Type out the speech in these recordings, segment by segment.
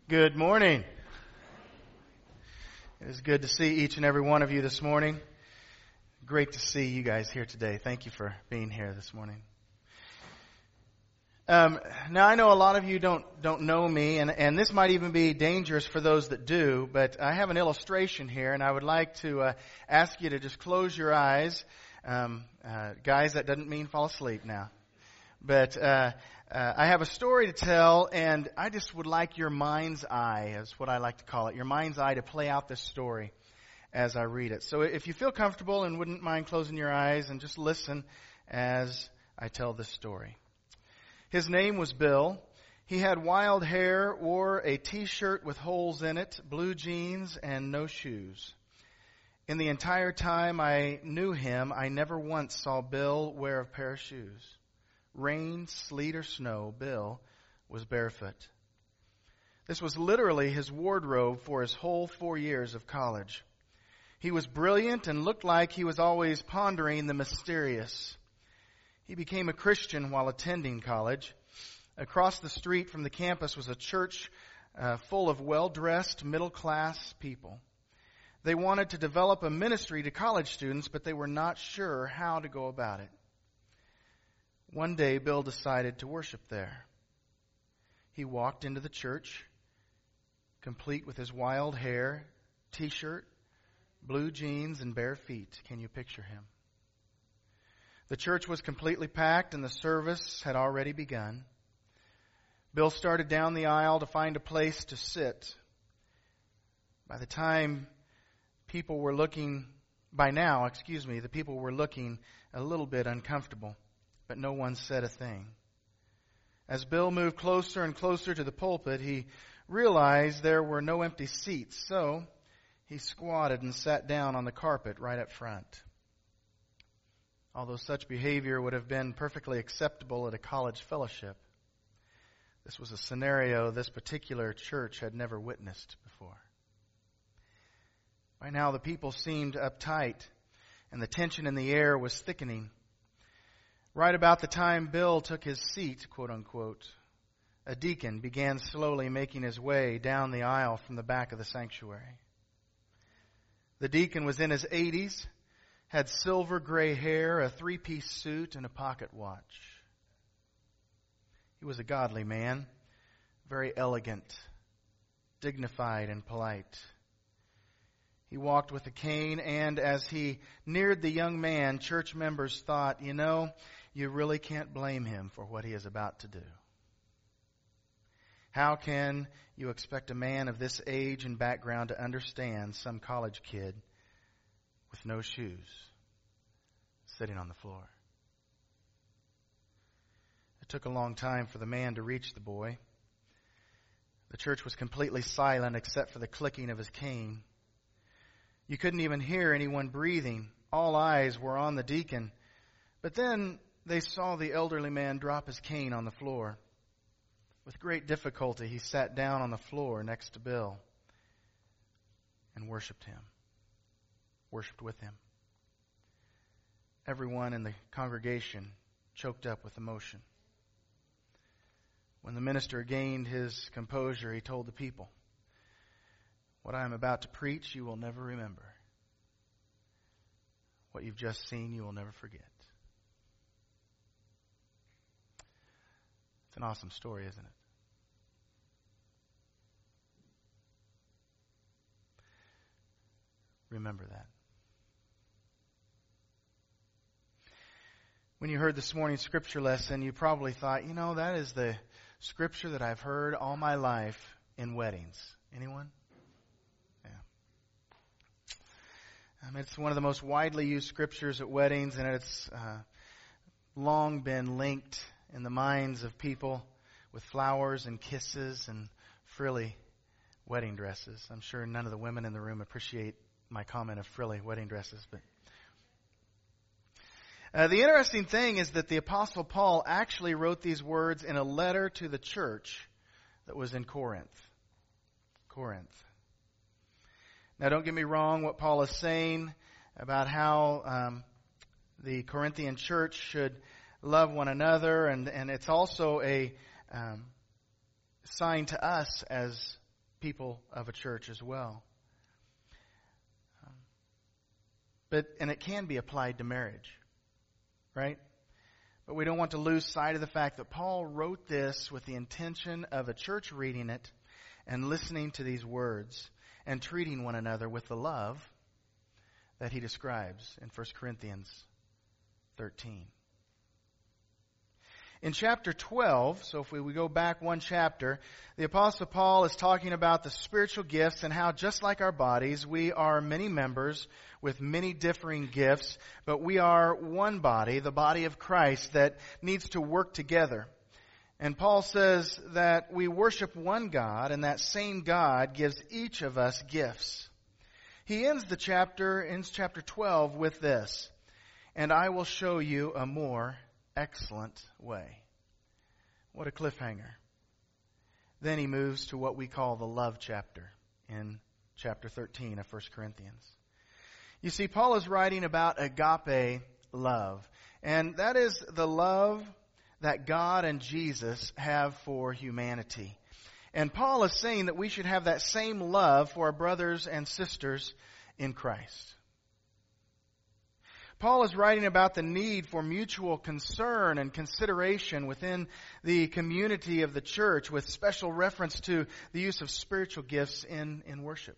Good morning. It is good to see each and every one of you this morning. Great to see you guys here today. Thank you for being here this morning. Now I know a lot of you don't know me, and this might even be dangerous for those that do, but I have an illustration here, and I would like to ask you to just close your eyes. Guys, that doesn't mean fall asleep now. But I have a story to tell, and I just would like your mind's eye, is what I like to call it, your mind's eye to play out this story as I read it. So if you feel comfortable and wouldn't mind closing your eyes and just listen as I tell this story. His name was Bill. He had wild hair, wore a t-shirt with holes in it, blue jeans, and no shoes. In the entire time I knew him, I never once saw Bill wear a pair of shoes. Rain, sleet, or snow, Bill was barefoot. This was literally his wardrobe for his whole 4 years of college. He was brilliant and looked like he was always pondering the mysterious. He became a Christian while attending college. Across the street from the campus was a church full of well-dressed, middle-class people. They wanted to develop a ministry to college students, but they were not sure how to go about it. One day, Bill decided to worship there. He walked into the church, complete with his wild hair, t-shirt, blue jeans, and bare feet. Can you picture him? The church was completely packed, and the service had already begun. Bill started down the aisle to find a place to sit. By now, the people were looking a little bit uncomfortable. But no one said a thing. As Bill moved closer and closer to the pulpit, he realized there were no empty seats, so he squatted and sat down on the carpet right up front. Although such behavior would have been perfectly acceptable at a college fellowship, this was a scenario this particular church had never witnessed before. By now, the people seemed uptight, and the tension in the air was thickening. Right about the time Bill took his seat, quote unquote, a deacon began slowly making his way down the aisle from the back of the sanctuary. The deacon was in his 80s, had silver gray hair, a 3-piece suit, and a pocket watch. He was a godly man, very elegant, dignified, and polite. He walked with a cane, and as he neared the young man, church members thought, you really can't blame him for what he is about to do. How can you expect a man of this age and background to understand some college kid with no shoes sitting on the floor? It took a long time for the man to reach the boy. The church was completely silent except for the clicking of his cane. You couldn't even hear anyone breathing. All eyes were on the deacon. But then they saw the elderly man drop his cane on the floor. With great difficulty, he sat down on the floor next to Bill and worshiped with him. Everyone in the congregation choked up with emotion. When the minister gained his composure, he told the people, "What I am about to preach, you will never remember. What you've just seen, you will never forget." It's an awesome story, isn't it? Remember that. When you heard this morning's scripture lesson, you probably thought, that is the scripture that I've heard all my life in weddings. Anyone? It's one of the most widely used scriptures at weddings, and it's long been linked in the minds of people with flowers and kisses and frilly wedding dresses. I'm sure none of the women in the room appreciate my comment of frilly wedding dresses. But the interesting thing is that the Apostle Paul actually wrote these words in a letter to the church that was in Corinth. Now, don't get me wrong, what Paul is saying about how the Corinthian church should love one another, and it's also a sign to us as people of a church as well. And it can be applied to marriage, right? But we don't want to lose sight of the fact that Paul wrote this with the intention of a church reading it and listening to these words and treating one another with the love that he describes in 1 Corinthians 13. In chapter 12, so if we go back one chapter, the Apostle Paul is talking about the spiritual gifts and how just like our bodies, we are many members with many differing gifts, but we are one body, the body of Christ, that needs to work together. And Paul says that we worship one God, and that same God gives each of us gifts. He ends chapter 12 with this, "And I will show you a more excellent way." What a cliffhanger. Then he moves to what we call the love chapter in chapter 13 of 1 Corinthians. You see, Paul is writing about agape love. And that is the love that God and Jesus have for humanity. And Paul is saying that we should have that same love for our brothers and sisters in Christ. Paul is writing about the need for mutual concern and consideration within the community of the church, with special reference to the use of spiritual gifts in worship.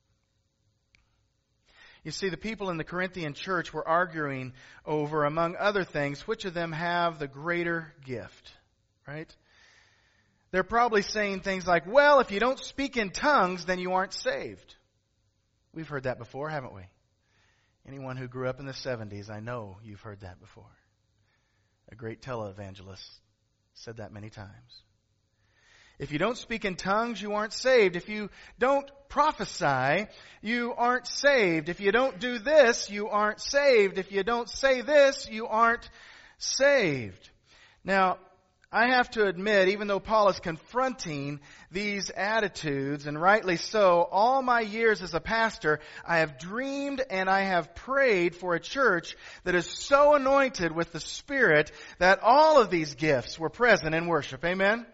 You see, the people in the Corinthian church were arguing over, among other things, which of them have the greater gift, right? They're probably saying things like, well, if you don't speak in tongues, then you aren't saved. We've heard that before, haven't we? Anyone who grew up in the 70s, I know you've heard that before. A great televangelist said that many times. If you don't speak in tongues, you aren't saved. If you don't prophesy, you aren't saved. If you don't do this, you aren't saved. If you don't say this, you aren't saved. Now, I have to admit, even though Paul is confronting these attitudes, and rightly so, all my years as a pastor, I have dreamed and I have prayed for a church that is so anointed with the Spirit that all of these gifts were present in worship. Amen?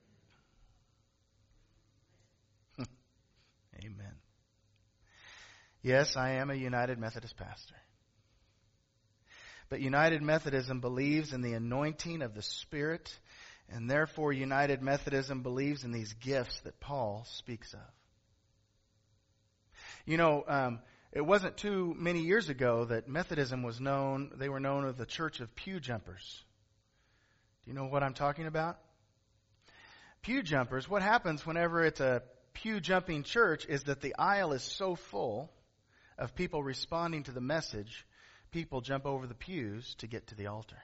Amen. Yes, I am a United Methodist pastor. But United Methodism believes in the anointing of the Spirit, and therefore United Methodism believes in these gifts that Paul speaks of. You know, it wasn't too many years ago that Methodism was known, they were known as the Church of Pew Jumpers. Do you know what I'm talking about? Pew jumpers, what happens whenever it's a pew jumping church is that the aisle is so full of people responding to the message, people jump over the pews to get to the altar.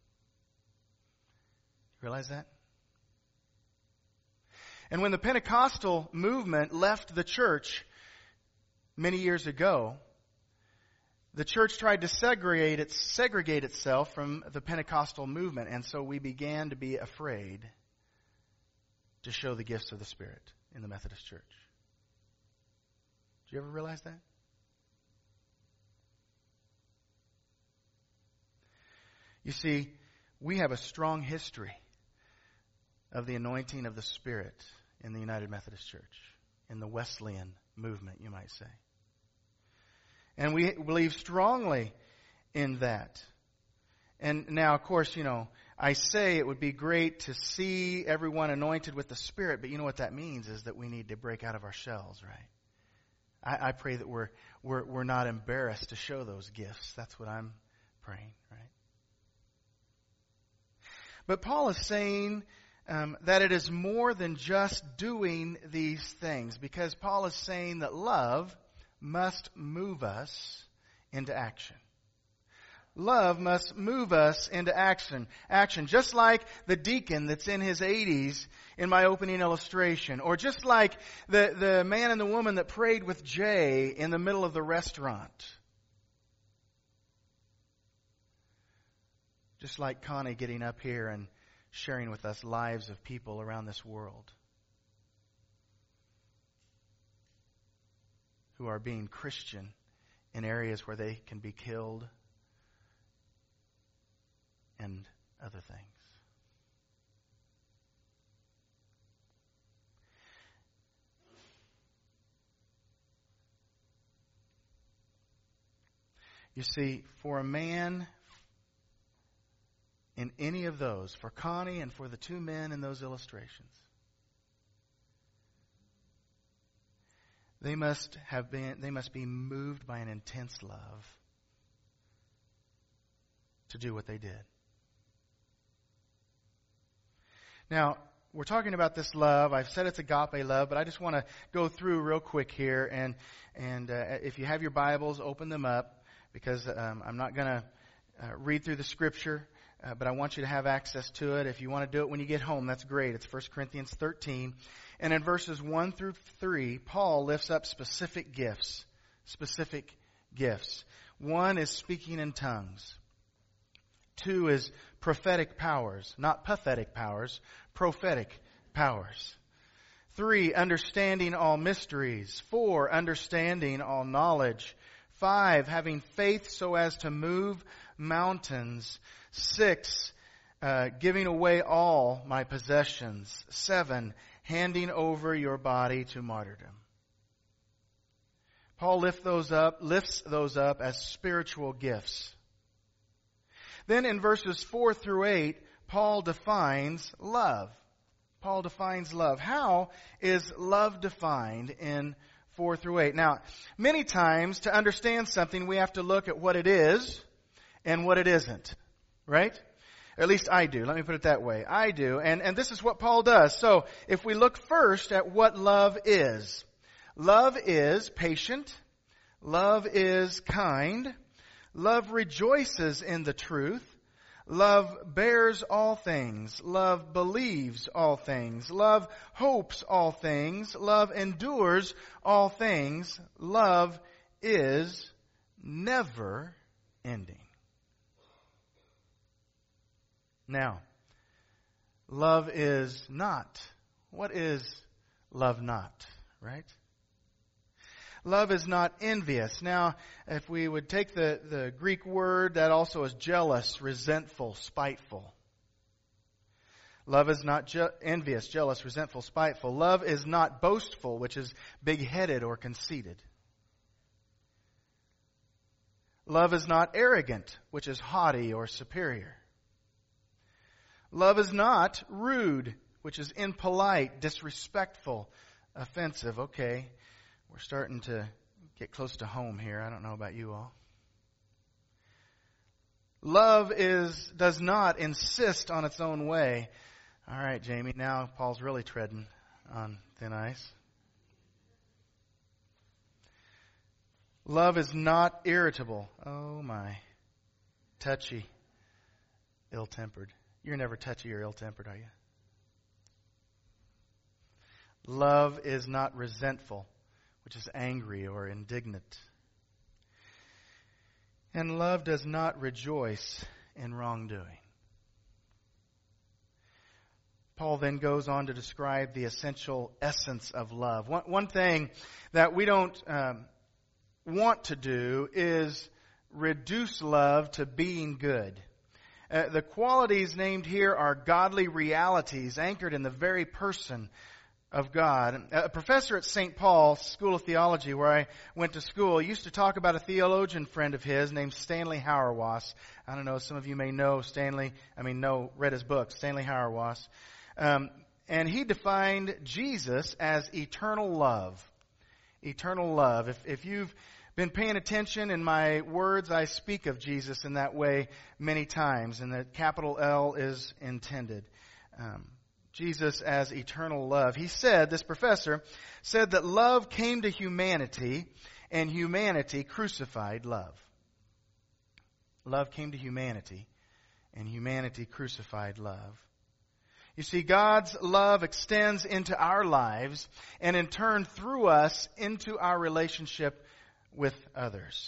Realize that? And when the Pentecostal movement left the church many years ago, the church tried to segregate itself from the Pentecostal movement, and so we began to be afraid to show the gifts of the Spirit in the Methodist Church. Did you ever realize that? You see, we have a strong history of the anointing of the Spirit in the United Methodist Church, in the Wesleyan movement, you might say. And we believe strongly in that. And now, of course, you know, I say it would be great to see everyone anointed with the Spirit, but you know what that means is that we need to break out of our shells, right? I pray that we're not embarrassed to show those gifts. That's what I'm praying, right? But Paul is saying that it is more than just doing these things, because Paul is saying that love must move us into action. Love must move us into action. Just like the deacon that's in his 80s in my opening illustration, or just like the man and the woman that prayed with Jay in the middle of the restaurant. Just like Connie getting up here and sharing with us lives of people around this world who are being Christian in areas where they can be killed and other things. You see, for a man in any of those, for Connie and for the two men in those illustrations, they must be moved by an intense love to do what they did. Now, we're talking about this love. I've said it's agape love, but I just want to go through real quick here. And if you have your Bibles, open them up, because I'm not going to read through the Scripture, but I want you to have access to it. If you want to do it when you get home, that's great. It's 1 Corinthians 13. And in verses 1 through 3, Paul lifts up specific gifts. Specific gifts. 1 is speaking in tongues. 2 is prophetic powers, not pathetic powers, prophetic powers. 3, understanding all mysteries. 4, understanding all knowledge. 5, having faith so as to move mountains. 6, giving away all my possessions. 7, handing over your body to martyrdom. Paul lifts those up as spiritual gifts. Then in verses 4 through 8, Paul defines love. Paul defines love. How is love defined in 4 through 8? Now, many times to understand something, we have to look at what it is and what it isn't. Right? Or at least I do. Let me put it that way. I do. And this is what Paul does. So, if we look first at what love is. Love is patient. Love is kind. Love rejoices in the truth. Love bears all things. Love believes all things. Love hopes all things. Love endures all things. Love is never ending. Now, love is not. What is love not, right? Love is not envious. Now, if we would take the Greek word, that also is jealous, resentful, spiteful. Love is not envious, jealous, resentful, spiteful. Love is not boastful, which is big-headed or conceited. Love is not arrogant, which is haughty or superior. Love is not rude, which is impolite, disrespectful, offensive. Okay, we're starting to get close to home here. I don't know about you all. Love does not insist on its own way. All right, Jamie, now Paul's really treading on thin ice. Love is not irritable. Oh my. Touchy. Ill-tempered. You're never touchy or ill-tempered, are you? Love is not resentful, which is angry or indignant. And love does not rejoice in wrongdoing. Paul then goes on to describe the essential essence of love. One thing that we don't want to do is reduce love to being good. The qualities named here are godly realities anchored in the very person of God. A professor at St. Paul School of Theology, where I went to school, used to talk about a theologian friend of his named Stanley Hauerwas. I don't know, some of you may know read his book, Stanley Hauerwas. And he defined Jesus as eternal love. Eternal love. If you've been paying attention in my words, I speak of Jesus in that way many times, and the capital L is intended. Jesus as eternal love. This professor said that love came to humanity, and humanity crucified love. Love came to humanity, and humanity crucified love. You see, God's love extends into our lives, and in turn through us into our relationship with others.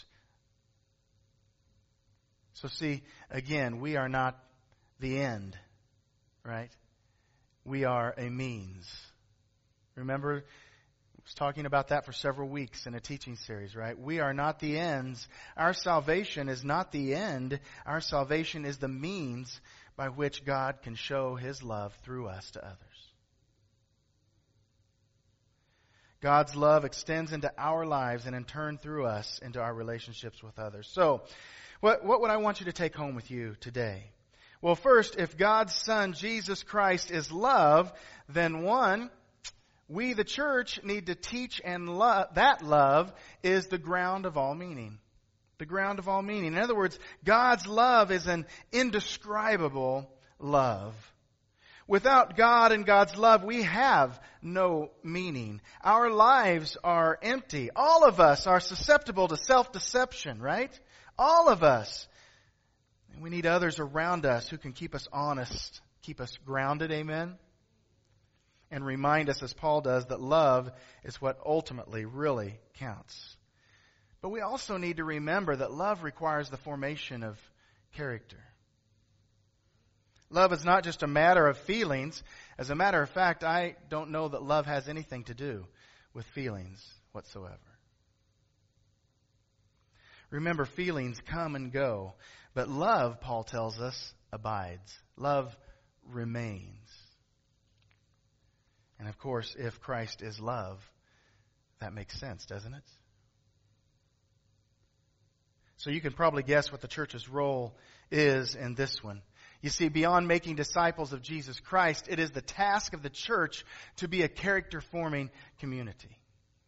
So see, again, we are not the end, right? We are a means. Remember, I was talking about that for several weeks in a teaching series, right? We are not the ends. Our salvation is not the end. Our salvation is the means by which God can show His love through us to others. God's love extends into our lives and in turn through us into our relationships with others. So, what would I want you to take home with you today? Well, first, if God's Son, Jesus Christ, is love, then one, we, the church, need to teach and that love is the ground of all meaning. The ground of all meaning. In other words, God's love is an indescribable love. Without God and God's love, we have no meaning. Our lives are empty. All of us are susceptible to self-deception, right? All of us. And we need others around us who can keep us honest, keep us grounded, amen? And remind us, as Paul does, that love is what ultimately really counts. But we also need to remember that love requires the formation of character. Love is not just a matter of feelings. As a matter of fact, I don't know that love has anything to do with feelings whatsoever. Remember, feelings come and go, but love, Paul tells us, abides. Love remains. And of course, if Christ is love, that makes sense, doesn't it? So you can probably guess what the church's role is in this one. You see, beyond making disciples of Jesus Christ, it is the task of the church to be a character-forming community.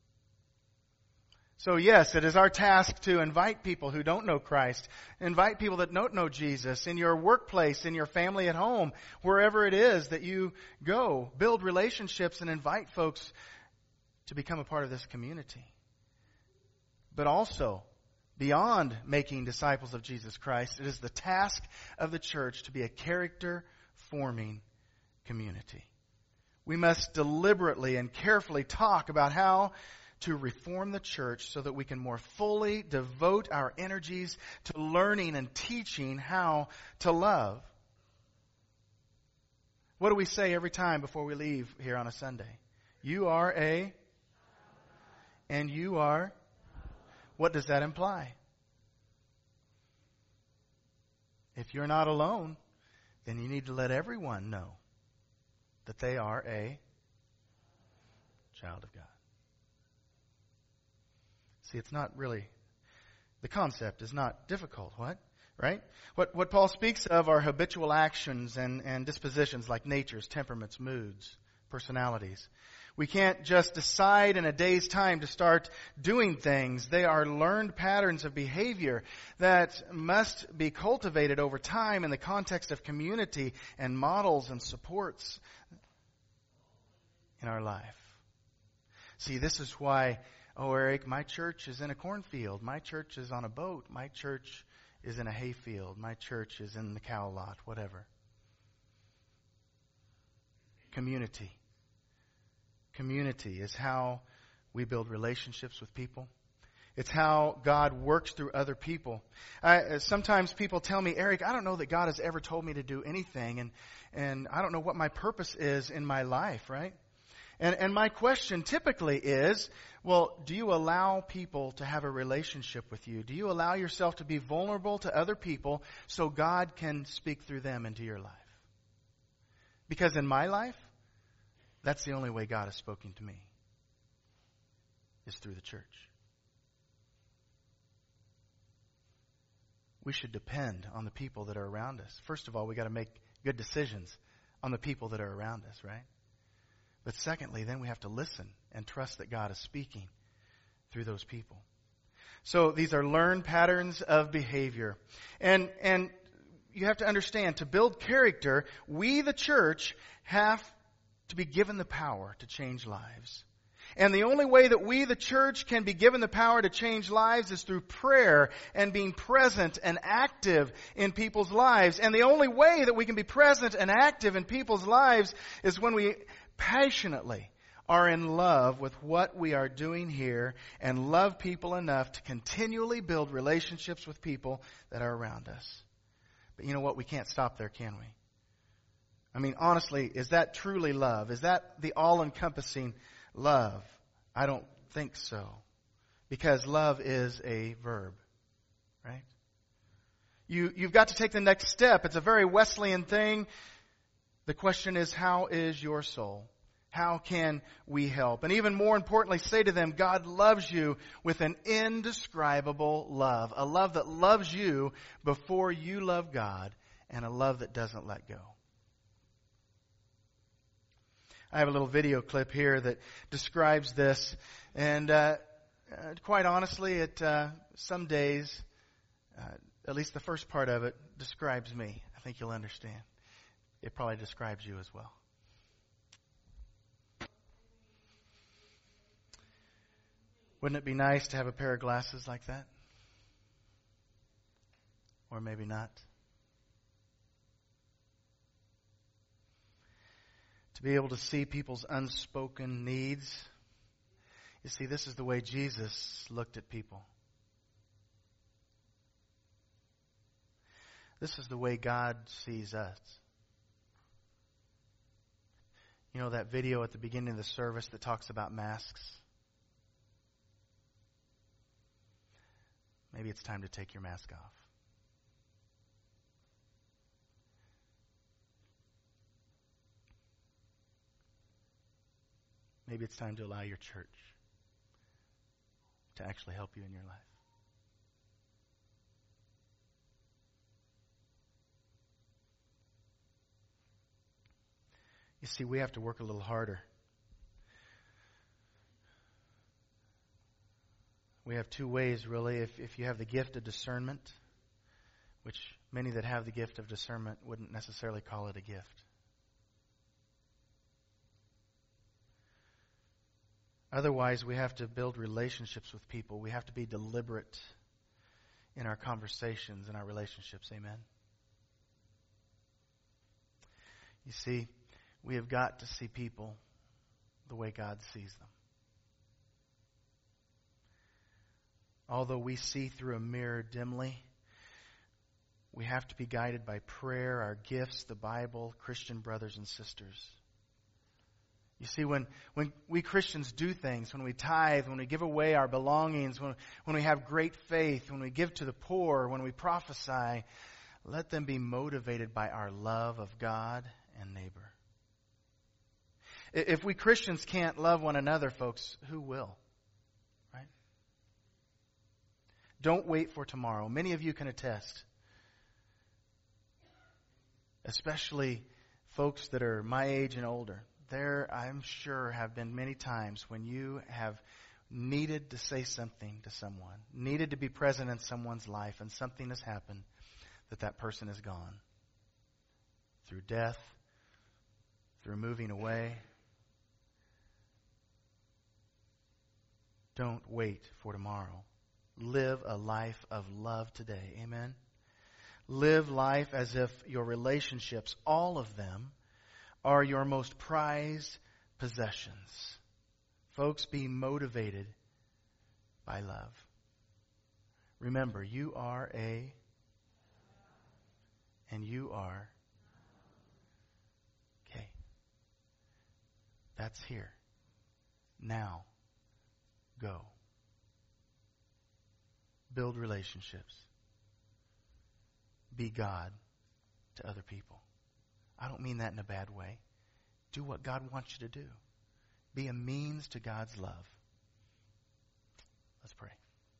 So yes, it is our task to invite people who don't know Christ, invite people that don't know Jesus in your workplace, in your family at home, wherever it is that you go. Build relationships and invite folks to become a part of this community. But also, beyond making disciples of Jesus Christ, it is the task of the church to be a character-forming community. We must deliberately and carefully talk about how to reform the church so that we can more fully devote our energies to learning and teaching how to love. What do we say every time before we leave here on a Sunday? You are a, and you are. What does that imply? If you're not alone, then you need to let everyone know that they are a child of God. See, it's not really, the concept is not difficult, what? Right? What Paul speaks of are habitual actions and dispositions like natures, temperaments, moods, personalities. We can't just decide in a day's time to start doing things. They are learned patterns of behavior that must be cultivated over time in the context of community and models and supports in our life. See, this is why, oh, Eric, my church is in a cornfield. My church is on a boat. My church is in a hayfield. My church is in the cow lot, whatever. Community. Community is how we build relationships with people. It's how God works through other people. Sometimes people tell me, Eric, I don't know that God has ever told me to do anything, and I don't know what my purpose is in my life, right? And my question typically is, well, do you allow people to have a relationship with you? Do you allow yourself to be vulnerable to other people so God can speak through them into your life? Because in my life, that's the only way God has spoken to me, is through the church. We should depend on the people that are around us. First of all, we got to make good decisions on the people that are around us, right? But secondly, then we have to listen and trust that God is speaking through those people. So these are learned patterns of behavior. And you have to understand, to build character, we, the church, have to be given the power to change lives. And the only way that we, the church, can be given the power to change lives is through prayer and being present and active in people's lives. And the only way that we can be present and active in people's lives is when we passionately are in love with what we are doing here and love people enough to continually build relationships with people that are around us. But you know what? We can't stop there, can we? I mean, honestly, is that truly love? Is that the all-encompassing love? I don't think so. Because love is a verb, right? You've got to take the next step. It's a very Wesleyan thing. The question is, how is your soul? How can we help? And even more importantly, say to them, God loves you with an indescribable love. A love that loves you before you love God, and a love that doesn't let go. I have a little video clip here that describes this. And quite honestly, some days, at least the first part of it, describes me. I think you'll understand. It probably describes you as well. Wouldn't it be nice to have a pair of glasses like that? Or maybe not. To be able to see people's unspoken needs. You see, this is the way Jesus looked at people. This is the way God sees us. You know that video at the beginning of the service that talks about masks? Maybe it's time to take your mask off. Maybe it's time to allow your church to actually help you in your life. You see, we have to work a little harder. We have two ways, really. If you have the gift of discernment, which many that have the gift of discernment wouldn't necessarily call it a gift. Otherwise, we have to build relationships with people. We have to be deliberate in our conversations and our relationships. Amen? You see, we have got to see people the way God sees them. Although we see through a mirror dimly, we have to be guided by prayer, our gifts, the Bible, Christian brothers and sisters. You see, when we Christians do things, when we tithe, when we give away our belongings, when we have great faith, when we give to the poor, when we prophesy, let them be motivated by our love of God and neighbor. If we Christians can't love one another, folks, who will? Right? Don't wait for tomorrow. Many of you can attest, especially folks that are my age and older. There, I'm sure, have been many times when you have needed to say something to someone, needed to be present in someone's life, and something has happened that person is gone. Through death, through moving away. Don't wait for tomorrow. Live a life of love today. Amen? Live life as if your relationships, all of them, are your most prized possessions. Folks, be motivated by love. Remember, you are and you are okay. That's here. Now, go. Build relationships. Be God to other people. I don't mean that in a bad way. Do what God wants you to do. Be a means to God's love. Let's pray.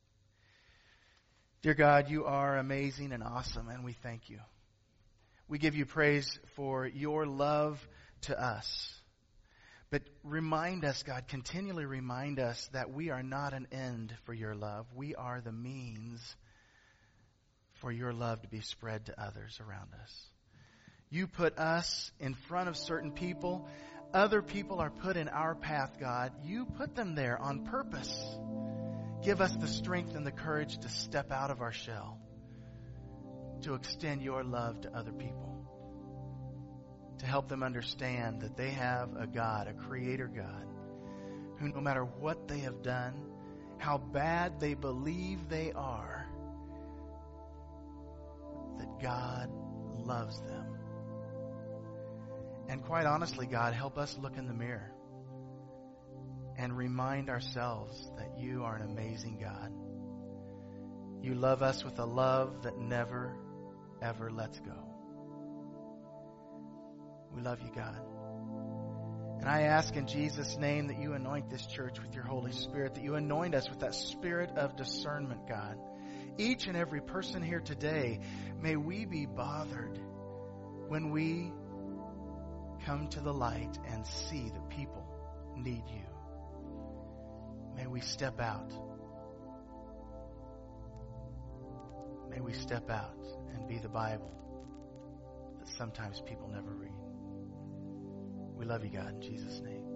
Dear God, you are amazing and awesome, and we thank you. We give you praise for your love to us. But remind us, God, continually remind us that we are not an end for your love. We are the means for your love to be spread to others around us. You put us in front of certain people. Other people are put in our path, God. You put them there on purpose. Give us the strength and the courage to step out of our shell, to extend your love to other people, to help them understand that they have a God, a creator God, who no matter what they have done, how bad they believe they are, that God loves them. And quite honestly, God, help us look in the mirror and remind ourselves that you are an amazing God. You love us with a love that never, ever lets go. We love you, God. And I ask in Jesus' name that you anoint this church with your Holy Spirit, that you anoint us with that spirit of discernment, God. Each and every person here today, may we be bothered when we come to the light and see that people need you. May we step out. May we step out and be the Bible that sometimes people never read. We love you, God, in Jesus' name.